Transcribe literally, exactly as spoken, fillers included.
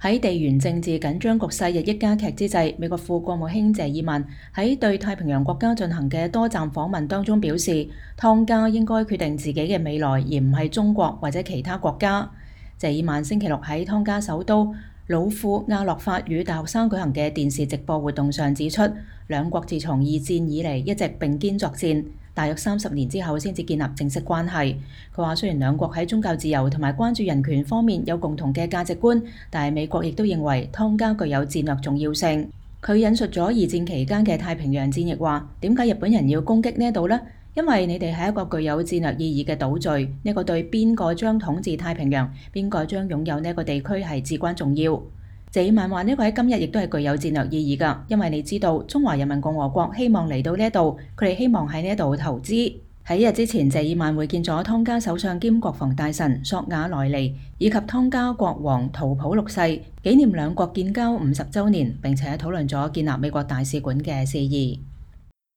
喺地緣政治緊張局勢日益加劇之際，美國副國務卿謝爾曼喺對太平洋國家進行嘅多站訪問當中表示，湯加應該決定自己嘅未來，而唔係中國或者其他國家。謝爾曼星期六喺湯加首都魯庫亞洛法與大學生舉行嘅電視直播活動上指出，兩國自從二戰以嚟一直並肩作戰，大約三十年之後先至建立正式關係。佢話雖然兩國喺宗教自由同埋關注人權方面有共同嘅價值觀，但係美國亦都認為湯加具有戰略重要性。佢引述咗二戰期間嘅太平洋戰役話：點解日本人要攻擊呢度呢？因為你哋係一個具有戰略意義嘅島嶼，呢個對邊個將統治太平洋、邊個將擁有呢個地區係至關重要。謝爾曼話呢個喺今日亦都係具有戰略意義㗎，因為你知道中華人民共和國希望嚟到呢度，佢哋希望喺呢度投資。喺一日之前，謝爾曼會見咗湯加首相兼國防大臣索瓦萊尼以及湯加國王圖普六世，紀念兩國建交五十週年，並且討論咗建立美國大使館嘅事宜。